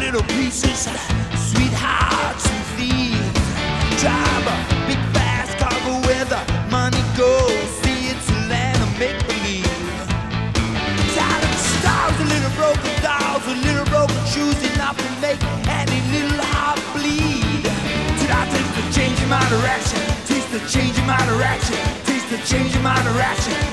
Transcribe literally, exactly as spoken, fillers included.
little pieces, sweethearts and thieves. Drive a big fast cargo where the money goes. See, it's a land of make-believe. Tired of the stars, a little broken dolls, a little broken shoes, enough to make any little heart bleed. Did I taste the change in my direction? Taste the change in my direction. Taste the change in my direction.